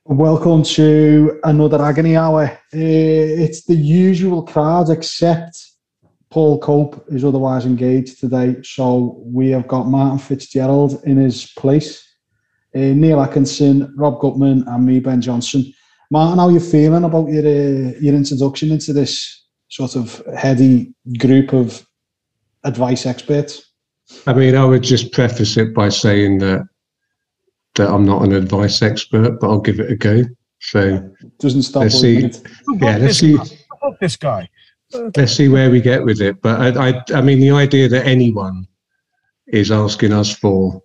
Welcome to another Agony Hour. It's the usual crowd, except Paul Cope is otherwise engaged today. So we have got Martin Fitzgerald in his place, Neil Atkinson, Rob Gutman, and me, Ben Johnson. Martin, how are you feeling about your introduction into this sort of heady group of advice experts? I mean, I would just preface it by saying that I'm not an advice expert, but I'll give it a go. So doesn't stop. Let's see. This guy. Let's see where we get with it. But I mean, the idea that anyone is asking us for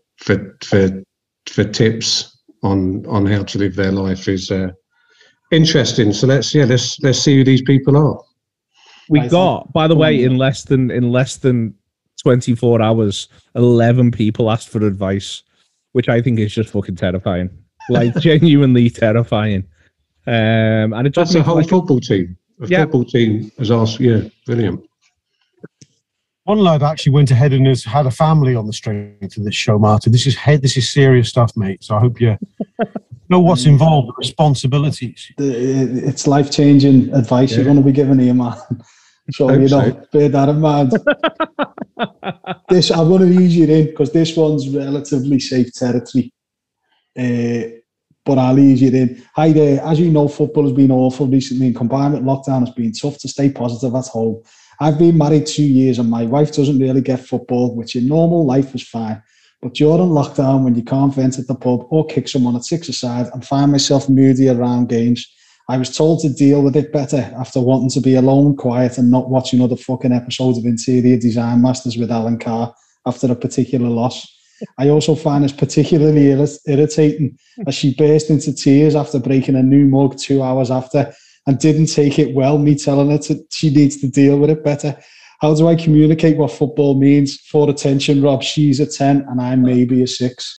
tips on how to live their life is interesting. So let's see who these people are. We got, by the way, in less than 24 hours, 11 people asked for advice, which I think is just fucking terrifying. Like, genuinely terrifying. And that's a whole football team. Football team has asked, brilliant. One lad actually went ahead and has had a family on the strength of this show, Martin. This is serious stuff, mate. So I hope you know what's involved, the responsibilities. It's life-changing advice you're going to be giving here, man. So, bear that in mind. I'm going to ease you in because this one's relatively safe territory. But I'll ease you in. Hi there. As you know, football has been awful recently, and combined with lockdown, it's been tough to stay positive at home. I've been married 2 years, and my wife doesn't really get football, which in normal life is fine. But during lockdown, when you can't vent at the pub or kick someone at 6-a-side, and find myself moody around games, I was told to deal with it better after wanting to be alone, quiet, and not watching other fucking episodes of Interior Design Masters with Alan Carr after a particular loss. I also find this particularly irritating as she burst into tears after breaking a new mug 2 hours after and didn't take it well, me telling her she needs to deal with it better. How do I communicate what football means? For attention, Rob, she's a 10 and I'm maybe a 6.